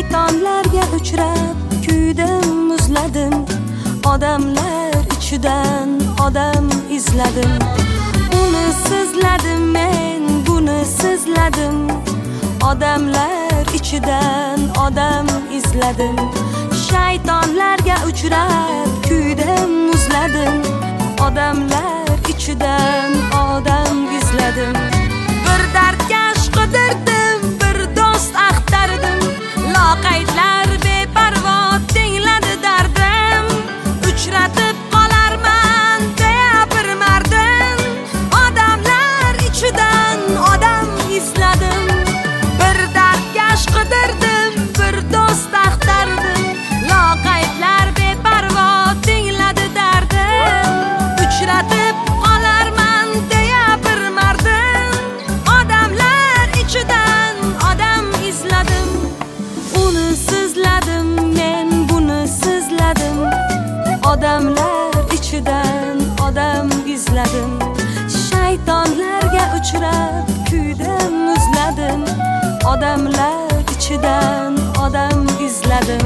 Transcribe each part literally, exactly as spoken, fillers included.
shaytonlarga uchrab kuydim, muzladim. Odamlar ichidan odam izladim. Uni sizladim men, buni sizladim. Odamlar ichidan odam izladim. Shaytonlarga uchrab kuydim, muzladim. Odamlar ichidan odam izladim. Bir dardga qidirdim, bir do'st axtardim. Loqaydlar beparvo tingladi dardim. Uchratib qolarman deya bir mardim. Odamlar ichidan odam izladim. Bir dardga qidirdim, bir do'st axtardim. Loqaydlar beparvo tingladi dardim. Uchratib qolarman deya bir mardim. Odamlar ichidan odam izladim. Uni sizladim men, buni sizladim. Odamlar ichidan odam izladim. Shaytonlarga uchrab kuydim, muzladim. Odamlar ichidan odam izladim.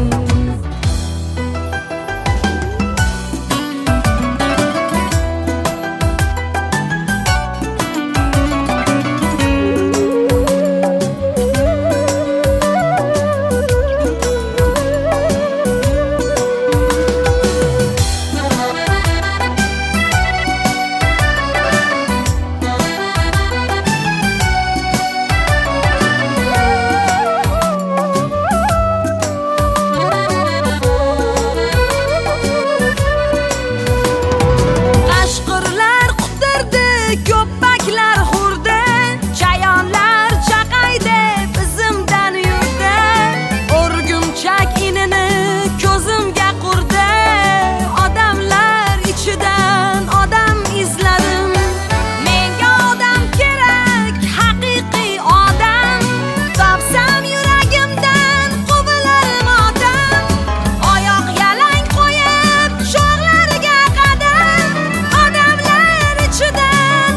Köpekler hurda, chayonlar chaqaydi bizimdan yurda. O'rgumchak inini ko'zimga qurdi. Odamlar ichidan odam izladim. Menga odam kerak, haqiqiy odam. Topsam yuragimdan quvilar motam. Oyoq yalang qo'yib sho'rlariga qadam. Odamlar ichidan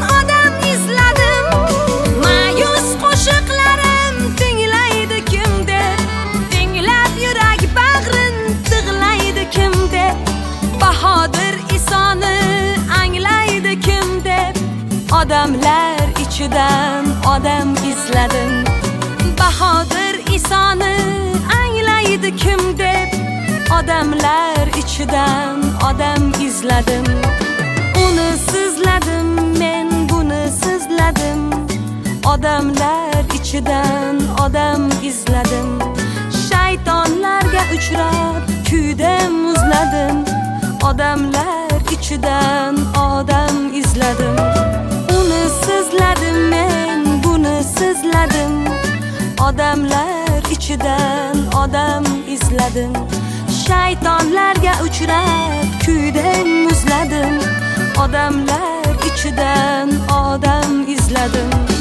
Bahodir Isoni anglaydi kim deb. Odamlar ichidan odam izladim. Bahodir Isoni anglaydi kim deb. Odamlar ichidan odam izladim. Uni sizladim men, buni sizladim. Odamlar ichidan odam izladim. Shaytonlarga uchrab kuydim, muzladim. Odamlar ichidan odam izladim. Uni sizladim men, buni sizladim. Odamlar ichidan odam izladim. Shaytonlarga uchrab kuydim, muzladim. Odamlar ichidan odam izladim.